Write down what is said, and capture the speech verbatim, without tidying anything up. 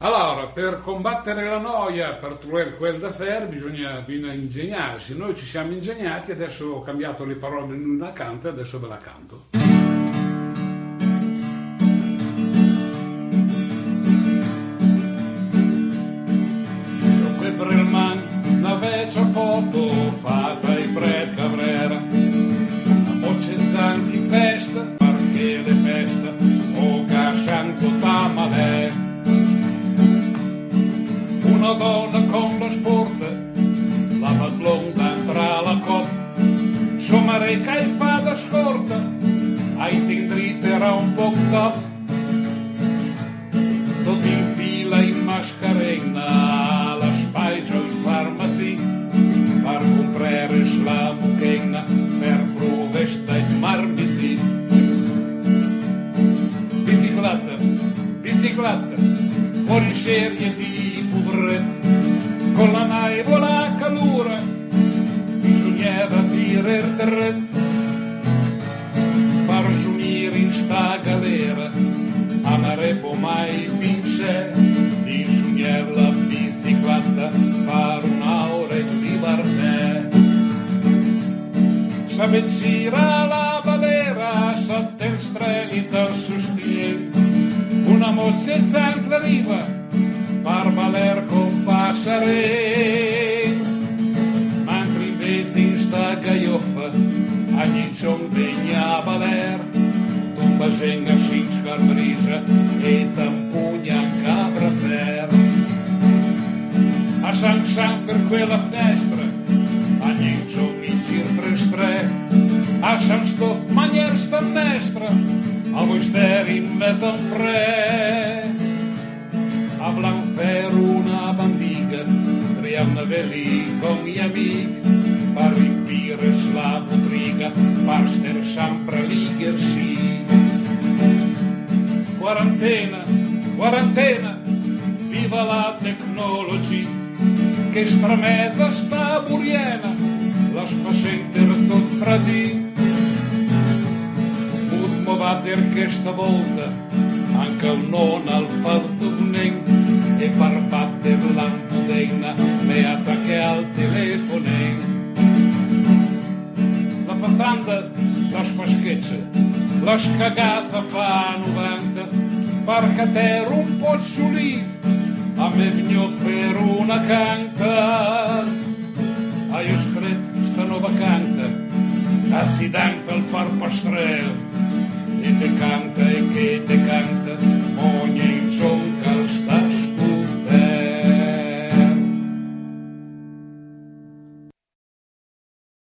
Allora, per combattere la noia, per trovare quel da fare, bisogna, bisogna ingegnarsi. Noi ci siamo ingegnati, adesso ho cambiato le parole in una canta, adesso ve la canto. Io qui per il man, una vecchia foto fatta in pret cavrera, a voce santi in festa, perché le feste, o cascianto tamalè. Una donna con la sporta, la blonda tra la cotta, sommareca e fa da scorta, ai tindritera un po' dopo, tot in fila in mascarena, la spaio in farmacia, per comprare la buchena, per provesta in marmisi. Bicicletta, bicicletta, fuori serie di con la naivola calura bisognava tirer terret per giunire in sta galera a marepo mai vince bisognava la bicicletta per un'ora di libertà s'avvicina la valera sotto il streli del sostiene una mozzezza anche arriva per valer compassare, mentre invece in sta gaioffa a niccion vegna a valer, tumba genga sin scarbrisa e tampugna cabra ser. A san san per quella finestra, a niccion mi gir tre stre, a san stof manier sta nestra, a voi steri in mezzo a un pre. A blanc fer una bandiga, triam veli con gli amici, per riempire la botriga, per ster sempre ligersi. Quarantena, quarantena, viva la tecnologia, che stramezza sta buriena, la sfacenter tot fragì. Mut vater che stavolta, anche il non al falso vnen, e per batter l'ampudena me attacche al telefonen. La fassanda la sfascheccia, la scagazza fa novanta, per cater un po' sciuliv, a me vignot per una canta. A io scret sta nova canta, a si danta al far pastrel, e te canta e che te canta, ogni in